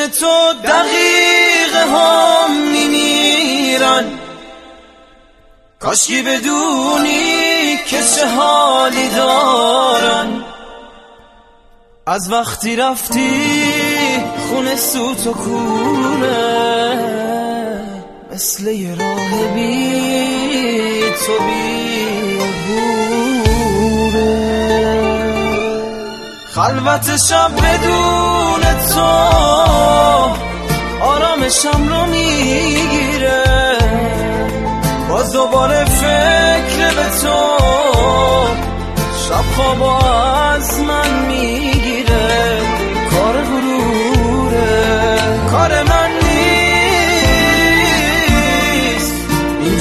چشم تو دقیقه هم میمیرن، کاشکی بدونی که چه حالی دارن. از وقتی رفتی خونه سوت و کونه، مثل یه راه بی تو بی عبوره. خلوت شب بدون تو آرامشم رو میگیره، باز دوباره فکر به تو شب خوابو از من میگیره. کار غروره، کار من نیست این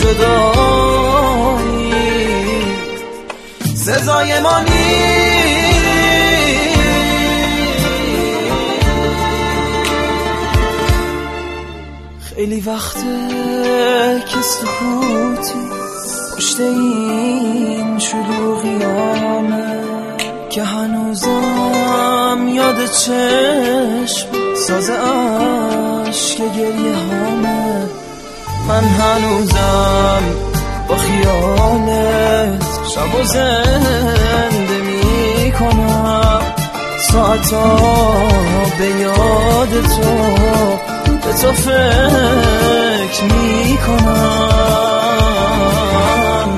جدایی، سزای ما نیست. خیلی وقته که سکوتی پشت این شلوغیامه، که هنوزم یاد چشم ساز عشق گریه هامه. من هنوزم با خیالت شب و زنده میکنم، ساعتا به یاد تو به تو فکر میکنم.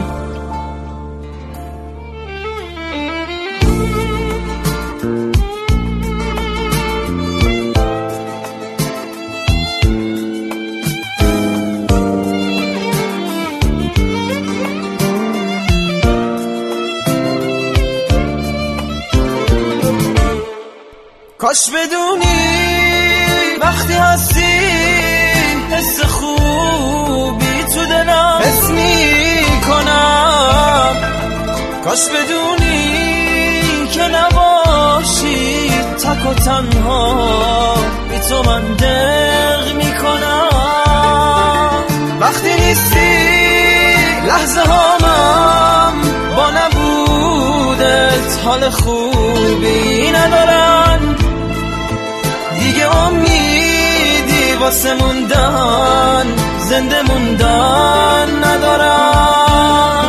کاش بدونی وقتی هستی حس خوبی تو دلم حس میکنم. کاش بدونی که نباشی تک و تنها بی تو من دق میکنم. وقتی نیستی لحظه هامم با نبودت حال خوبی ندارن، دیگه امیدی واسه موندن زنده موندن ندارم.